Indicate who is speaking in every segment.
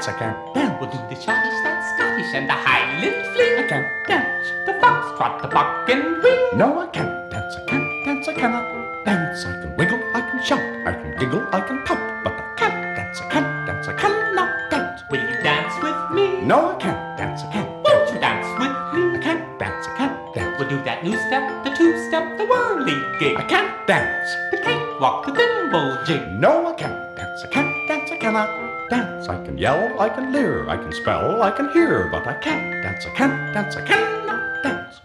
Speaker 1: dance, I can't dance.
Speaker 2: We'll do the Scottish, that's Scottish, and the Highland fling.
Speaker 1: I can't dance.
Speaker 2: The foxtrot, the buck and ring.
Speaker 1: No, I can't dance, I can't dance, I cannot dance. I can wiggle, I can shout, I can giggle, I can pout, but I can't dance, I can't dance, I cannot dance.
Speaker 2: Will you dance with me?
Speaker 1: No, I can't dance, I can't
Speaker 2: Won't you dance with me?
Speaker 1: I can't dance, I can't dance.
Speaker 2: We'll do that new step, the two-step, the whirly gig.
Speaker 1: I can't dance.
Speaker 2: The cakewalk, the thimble jig.
Speaker 1: No, I can't dance, I can't dance, I cannot dance. I can yell, I can leer, I can spell, I can hear, but I can't dance, I can't dance, I cannot dance.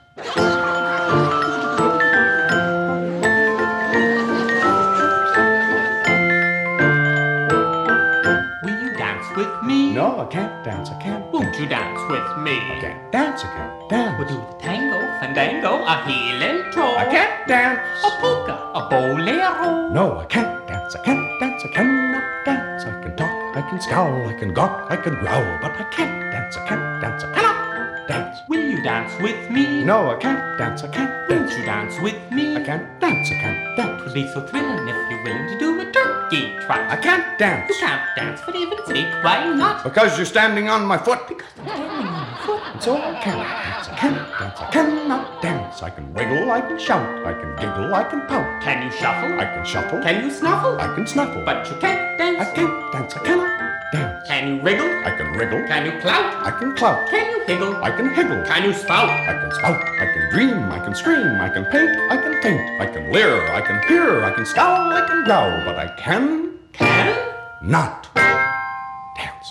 Speaker 2: Will you dance with me?
Speaker 1: No, I can't dance, I can't.
Speaker 2: Won't you dance with me?
Speaker 1: I can't dance, I can't dance.
Speaker 2: We'll do the tango, fandango, a heel and toe.
Speaker 1: I can't dance.
Speaker 2: A polka, a bolero.
Speaker 1: No, I can't dance, I can't dance, I cannot dance. I can talk, I can scowl, I can gawk, I can growl, but I can't dance, I can't dance, I cannot dance.
Speaker 2: Will you dance with me?
Speaker 1: No, I can't dance, I can't
Speaker 2: Won't
Speaker 1: dance.
Speaker 2: you dance with me?
Speaker 1: I can't dance, I can't dance.
Speaker 2: Twould be so thrilling if you're willing to do a turkey trot.
Speaker 1: I can't dance.
Speaker 2: You can't dance for heaven's sake, why not?
Speaker 1: Because you're standing on my foot.
Speaker 2: Because I'm on your foot.
Speaker 1: So I can't dance, I can't dance, I cannot dance. I can wiggle, I can shout, I can giggle, I can pout.
Speaker 2: Can you shuffle?
Speaker 1: I can shuffle,
Speaker 2: Can you snuffle?
Speaker 1: I can snuffle.
Speaker 2: But you can't dance.
Speaker 1: I can't dance, I cannot dance.
Speaker 2: Can you wriggle?
Speaker 1: I can wriggle,
Speaker 2: Can you clout?
Speaker 1: I can clout,
Speaker 2: Can you higgle?
Speaker 1: I can higgle,
Speaker 2: Can you spout?
Speaker 1: I can spout, I can dream, I can scream, I can paint, I can taint, I can leer, I can hear, I can scowl, I can growl, but I can not dance.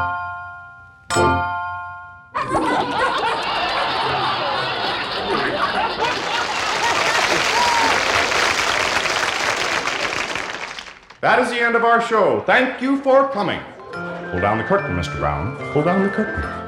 Speaker 1: That is the end of our show. Thank you for coming. Pull down the curtain, Mr. Brown. Pull down the curtain.